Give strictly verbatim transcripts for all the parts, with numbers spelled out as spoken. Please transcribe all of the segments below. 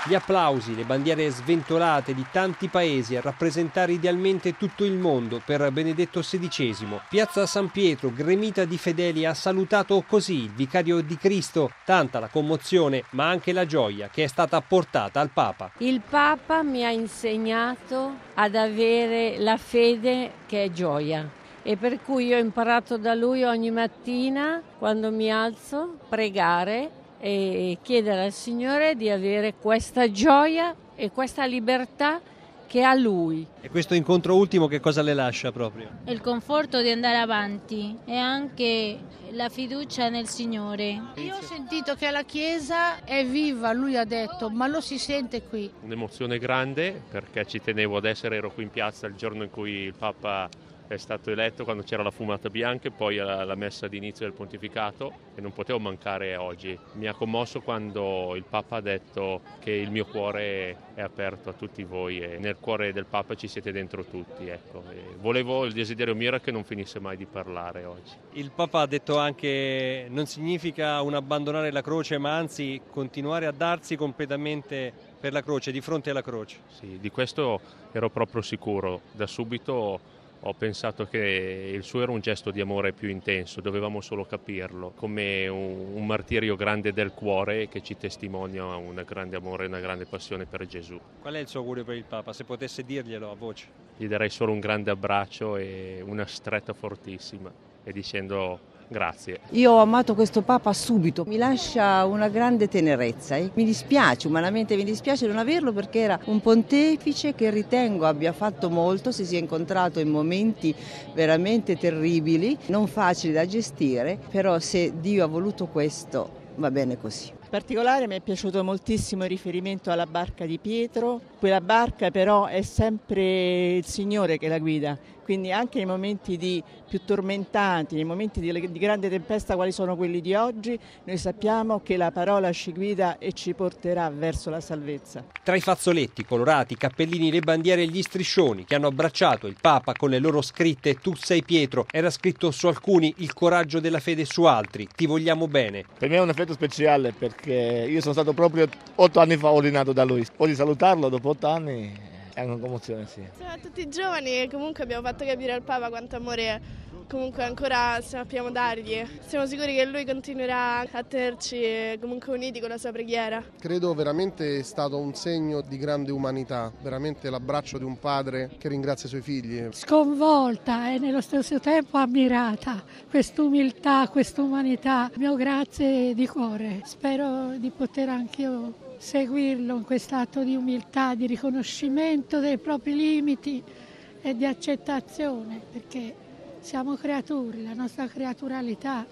Gli applausi, le bandiere sventolate di tanti paesi a rappresentare idealmente tutto il mondo per Benedetto sedicesimo. Piazza San Pietro, gremita di fedeli, ha salutato così il vicario di Cristo. Tanta la commozione, ma anche la gioia che è stata portata al Papa. Il Papa mi ha insegnato ad avere la fede che è gioia. E per cui io ho imparato da lui ogni mattina, quando mi alzo, pregare e chiedere al Signore di avere questa gioia e questa libertà che ha Lui. E questo incontro ultimo che cosa le lascia proprio? Il conforto di andare avanti e anche la fiducia nel Signore. Io ho sentito che la Chiesa è viva, lui ha detto, ma lo si sente qui. Un'emozione grande perché ci tenevo ad essere, ero qui in piazza il giorno in cui il Papa è stato eletto, quando c'era la fumata bianca e poi la messa d'inizio del pontificato, e non potevo mancare oggi. Mi ha commosso quando il Papa ha detto che il mio cuore è aperto a tutti voi e nel cuore del Papa ci siete dentro tutti. Ecco. E volevo, il desiderio mio era che non finisse mai di parlare oggi. Il Papa ha detto anche non significa un abbandonare la croce, ma anzi continuare a darsi completamente per la croce, di fronte alla croce. Sì, di questo ero proprio sicuro. Da subito ho pensato che il suo era un gesto di amore più intenso, dovevamo solo capirlo, come un, un martirio grande del cuore che ci testimonia un grande amore e una grande passione per Gesù. Qual è il suo augurio per il Papa, se potesse dirglielo a voce? Gli darei solo un grande abbraccio e una stretta fortissima e dicendo grazie. Io ho amato questo Papa subito, mi lascia una grande tenerezza. Eh? Mi dispiace, umanamente mi dispiace non averlo perché era un pontefice che ritengo abbia fatto molto, si sia incontrato in momenti veramente terribili, non facili da gestire, però se Dio ha voluto questo va bene così. In particolare mi è piaciuto moltissimo il riferimento alla barca di Pietro, quella barca però è sempre il Signore che la guida, quindi anche nei momenti di più tormentati, nei momenti di, di grande tempesta quali sono quelli di oggi, noi sappiamo che la parola ci guida e ci porterà verso la salvezza. Tra i fazzoletti colorati, i cappellini, le bandiere e gli striscioni che hanno abbracciato il Papa con le loro scritte "Tu sei Pietro", era scritto su alcuni "Il coraggio della fede", su altri "Ti vogliamo bene". Per me è un effetto speciale perché io sono stato proprio otto anni fa ordinato da lui, poi di salutarlo dopo otto anni è una commozione, sì. Siamo tutti giovani e comunque abbiamo fatto capire al Papa quanto amore comunque ancora sappiamo dargli. Siamo sicuri che lui continuerà a tenerci comunque uniti con la sua preghiera. Credo veramente è stato un segno di grande umanità, veramente l'abbraccio di un padre che ringrazia i suoi figli. Sconvolta e nello stesso tempo ammirata, quest'umiltà, quest'umanità. Mio grazie di cuore, spero di poter anch'io seguirlo in quest'atto di umiltà, di riconoscimento dei propri limiti e di accettazione, perché siamo creature, la nostra creaturalità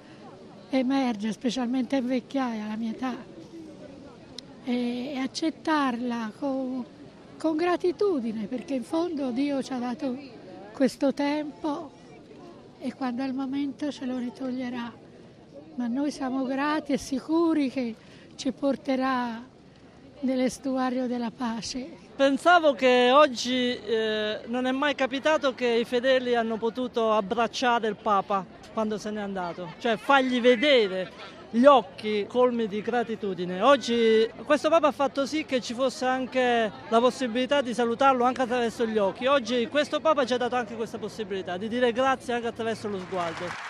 emerge, specialmente in vecchiaia, alla mia età, e accettarla con, con gratitudine, perché in fondo Dio ci ha dato questo tempo e quando è il momento ce lo ritoglierà, ma noi siamo grati e sicuri che ci porterà nell'estuario della pace. Pensavo che oggi eh, non è mai capitato che i fedeli hanno potuto abbracciare il Papa quando se n'è andato, cioè fargli vedere gli occhi colmi di gratitudine. Oggi questo Papa ha fatto sì che ci fosse anche la possibilità di salutarlo anche attraverso gli occhi. Oggi questo Papa ci ha dato anche questa possibilità di dire grazie anche attraverso lo sguardo.